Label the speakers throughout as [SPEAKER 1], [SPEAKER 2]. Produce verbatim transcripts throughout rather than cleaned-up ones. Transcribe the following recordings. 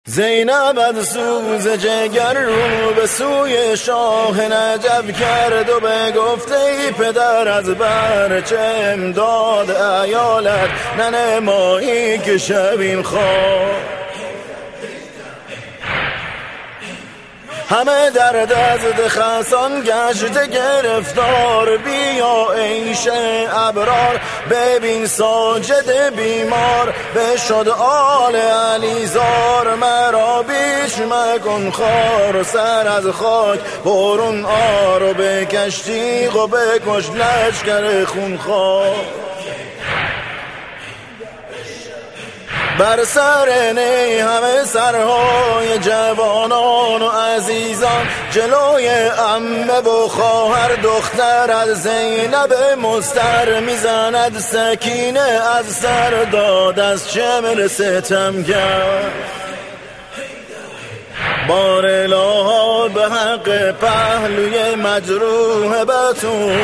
[SPEAKER 1] زینب از سوز جگر رو به سوی شاه نجف کرد و به گفته ای پدر از برچه امداد ایالت ننمایی که شویم خواه. همه در دست خسان گشت گرفتار، بیا عیش ابرار ببین ساجد بیمار. بشد آل علیزار مرا بیش مکن خار، و سر از خاک برون آر و بکش تیغ و بکش لشکر خونخوار. بر سر نی همه سرهای جوانان و عزیزان، جلوی عمه و خواهر دختر از زینب مضطر میزند سکینه از سر داد از چمر ستمگر. بار الهی به حق پهلوی مجروح بتون،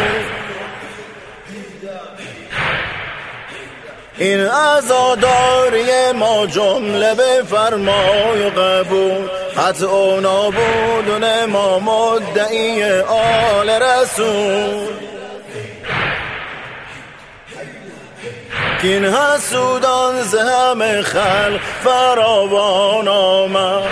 [SPEAKER 1] این عزاداری ما جمله به فرمای و قبول. حتی و نابودن ما مدعی آل رسول، کین حسودان ز همه خلق فراوان آمد.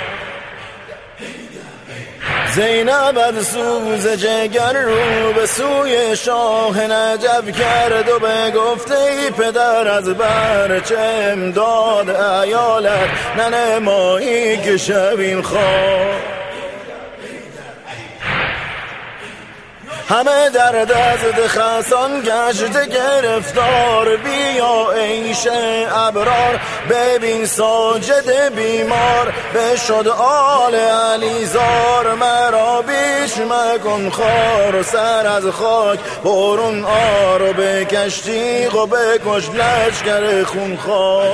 [SPEAKER 1] زینب از سوز جگر رو به سوی شاه نجف کرد و به گفته ای پدر از برچه امداد ایالت ننمایی که شویم خواه. همه در دست خسان گشت گرفتار، بیا عیش ابرار ببین ساجد بیمار. بشد آل علیزار مرا بیش مکن خار، و سر از خاک برون آر و بکش تیغ و بکش لشکر خونخوار.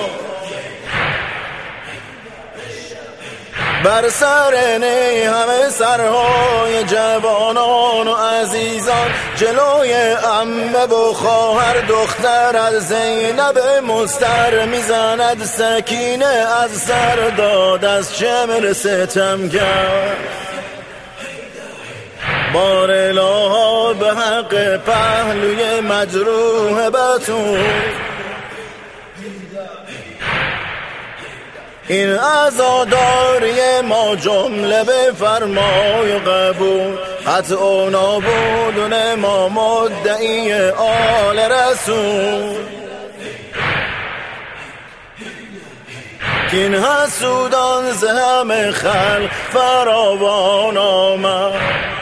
[SPEAKER 1] بر سر نی همه سرهای جوانان و عزیزان، جلوی عمه و خواهر دختر از زینب مضطر میزند سکینه از سر داد از چمر ستمگر. بار الهی به حق پهلوی مجروح بتون، این عزاداری ما جمله به فرمای و قبول. حتی و نابودن ما مدعی آل رسول، کین حسودان ز همه خلق فراوان آمد.